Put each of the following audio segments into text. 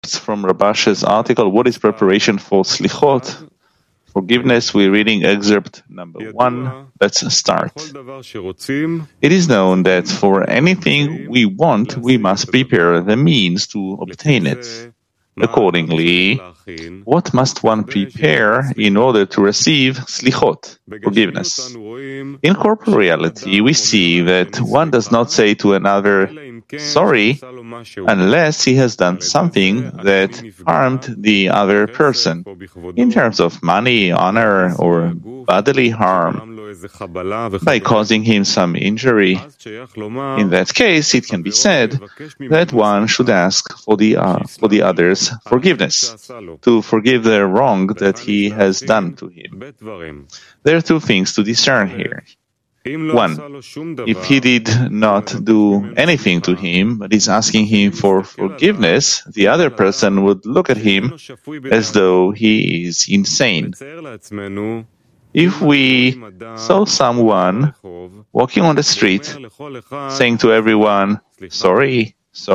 From Rabash's article, What is Preparation for Slichot? Forgiveness. We're reading excerpt number 1. Let's start. It is known that for anything we want, we must prepare the means to obtain it. Accordingly, what must one prepare in order to receive slichot, forgiveness? In corporeality, we see that one does not say to another, sorry, unless he has done something that harmed the other person, in terms of money, honor, or bodily harm, by causing him some injury. In that case, it can be said that one should ask for the other's forgiveness, to forgive the wrong that he has done to him. There are two things to discern here. One, if he did not do anything to him, but is asking him for forgiveness, the other person would look at him as though he is insane. If we saw someone walking on the street, saying to everyone, sorry,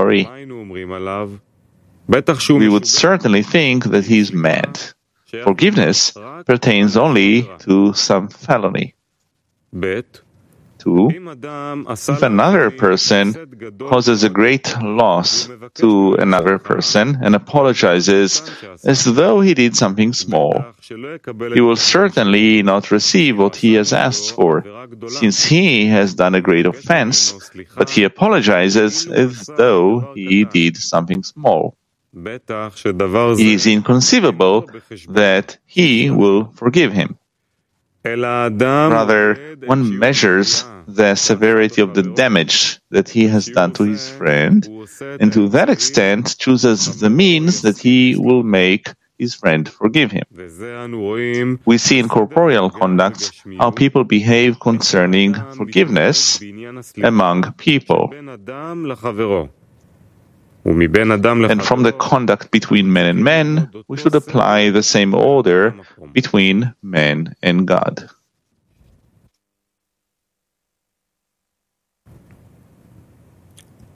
we would certainly think that he's mad. Forgiveness pertains only to some felony. 2. If another person causes a great loss to another person and apologizes as though he did something small, he will certainly not receive what he has asked for, since he has done a great offense, but he apologizes as though he did something small. It is inconceivable that he will forgive him. Rather, one measures the severity of the damage that he has done to his friend, and to that extent chooses the means that he will make his friend forgive him. We see in corporeal conduct how people behave concerning forgiveness among people. And from the conduct between men and men, we should apply the same order between men and God.